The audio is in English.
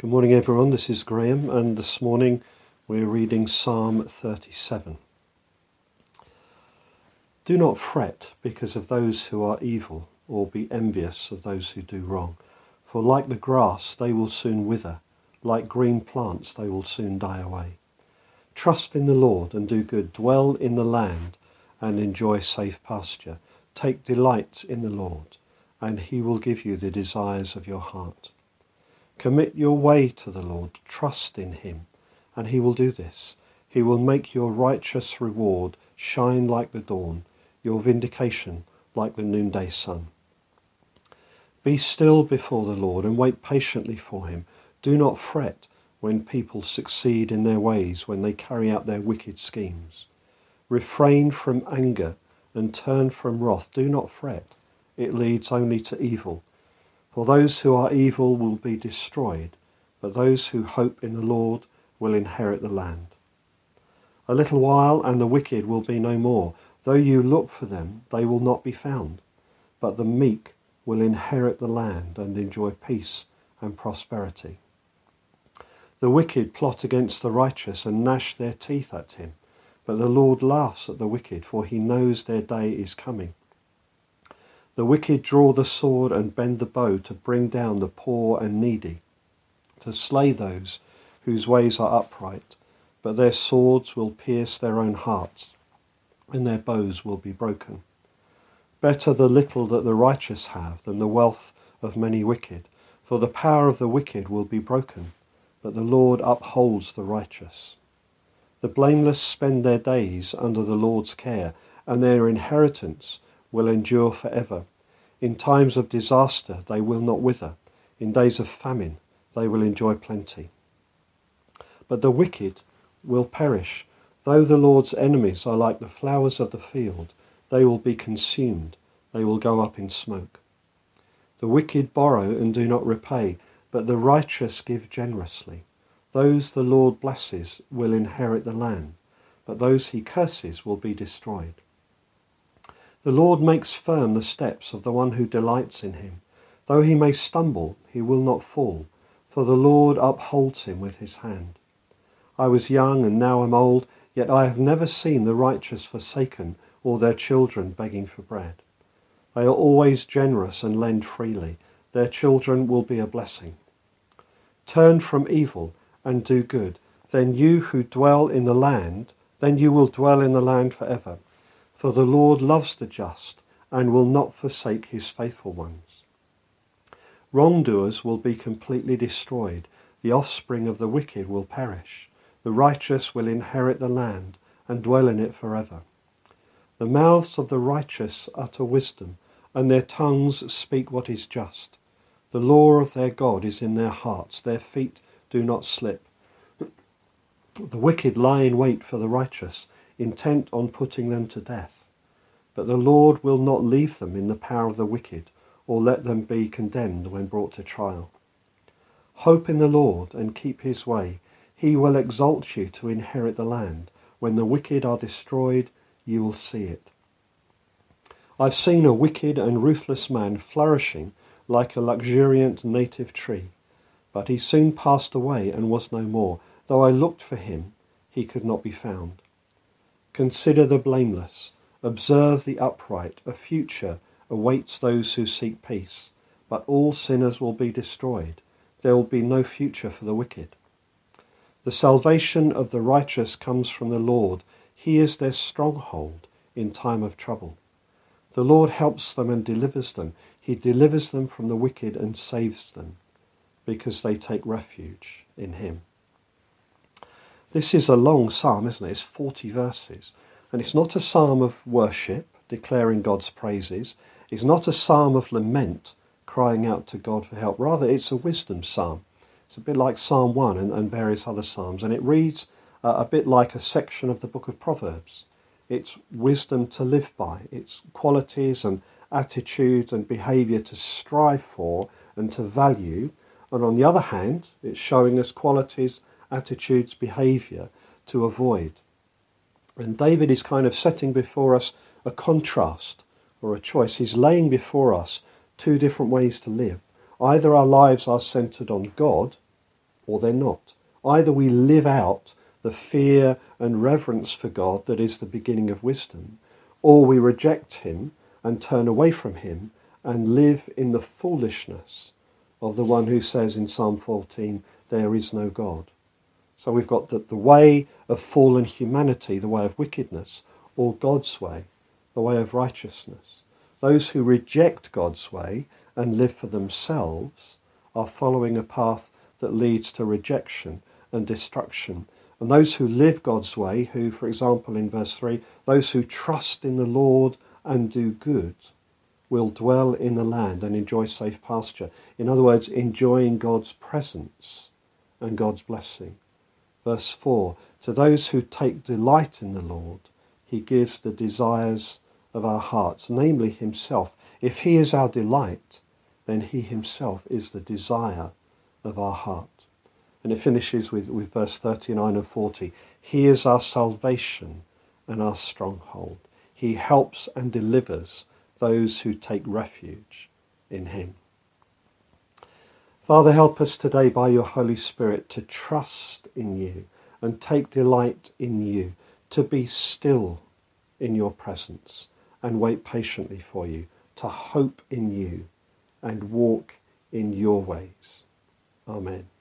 Good morning everyone, this is Graham and this morning we're reading Psalm 37. Do not fret because of those who are evil, or be envious of those who do wrong. For like the grass they will soon wither, like green plants they will soon die away. Trust in the Lord and do good, dwell in the land and enjoy safe pasture. Take delight in the Lord, and he will give you the desires of your heart. Commit your way to the Lord, trust in him, and he will do this. He will make your righteous reward shine like the dawn, your vindication like the noonday sun. Be still before the Lord and wait patiently for him. Do not fret when people succeed in their ways, when they carry out their wicked schemes. Refrain from anger and turn from wrath. Do not fret. It leads only to evil. For those who are evil will be destroyed, but those who hope in the Lord will inherit the land. A little while and the wicked will be no more. Though you look for them, they will not be found. But the meek will inherit the land and enjoy peace and prosperity. The wicked plot against the righteous and gnash their teeth at him. But the Lord laughs at the wicked, for he knows their day is coming. The wicked draw the sword and bend the bow to bring down the poor and needy, to slay those whose ways are upright, but their swords will pierce their own hearts, and their bows will be broken. Better the little that the righteous have than the wealth of many wicked, for the power of the wicked will be broken, but the Lord upholds the righteous. The blameless spend their days under the Lord's care, and their inheritance will endure forever. In times of disaster they will not wither. In days of famine they will enjoy plenty. But the wicked will perish. Though the Lord's enemies are like the flowers of the field, they will be consumed. They will go up in smoke. The wicked borrow and do not repay, but the righteous give generously. Those the Lord blesses will inherit the land, but those he curses will be destroyed. The Lord makes firm the steps of the one who delights in him. Though he may stumble, he will not fall, for the Lord upholds him with his hand. I was young and now am old, yet I have never seen the righteous forsaken or their children begging for bread. They are always generous and lend freely. Their children will be a blessing. Turn from evil and do good. Then you who dwell in the land, then you will dwell in the land forever. For the Lord loves the just and will not forsake his faithful ones. Wrongdoers will be completely destroyed. The offspring of the wicked will perish. The righteous will inherit the land and dwell in it forever. The mouths of the righteous utter wisdom, and their tongues speak what is just. The law of their God is in their hearts. Their feet do not slip. The wicked lie in wait for the righteous, intent on putting them to death. But the Lord will not leave them in the power of the wicked, or let them be condemned when brought to trial. Hope in the Lord and keep his way. He will exalt you to inherit the land. When the wicked are destroyed, you will see it. I've seen a wicked and ruthless man flourishing like a luxuriant native tree, but he soon passed away and was no more. Though I looked for him, he could not be found. Consider the blameless, observe the upright. A future awaits those who seek peace, but all sinners will be destroyed. There will be no future for the wicked. The salvation of the righteous comes from the Lord. He is their stronghold in time of trouble. The Lord helps them and delivers them. He delivers them from the wicked and saves them, because they take refuge in him. This is a long psalm, isn't it? It's 40 verses. And it's not a psalm of worship, declaring God's praises. It's not a psalm of lament, crying out to God for help. Rather, it's a wisdom psalm. It's a bit like Psalm 1 and various other psalms. And it reads a bit like a section of the book of Proverbs. It's wisdom to live by. It's qualities and attitudes and behaviour to strive for and to value. And on the other hand, it's showing us qualities, attitudes, behaviour to avoid. And David is kind of setting before us a contrast or a choice. He's laying before us two different ways to live. Either our lives are centred on God or they're not. Either we live out the fear and reverence for God that is the beginning of wisdom, or we reject him and turn away from him and live in the foolishness of the one who says in Psalm 14, there is no God. So we've got the way of fallen humanity, the way of wickedness, or God's way, the way of righteousness. Those who reject God's way and live for themselves are following a path that leads to rejection and destruction. And those who live God's way, who, for example, in verse 3, those who trust in the Lord and do good, will dwell in the land and enjoy safe pasture. In other words, enjoying God's presence and God's blessing. Verse 4, to those who take delight in the Lord, he gives the desires of our hearts, namely himself. If he is our delight, then he himself is the desire of our heart. And it finishes with verse 39 and 40. He is our salvation and our stronghold. He helps and delivers those who take refuge in him. Father, help us today by your Holy Spirit to trust in you and take delight in you, to be still in your presence and wait patiently for you, to hope in you and walk in your ways. Amen.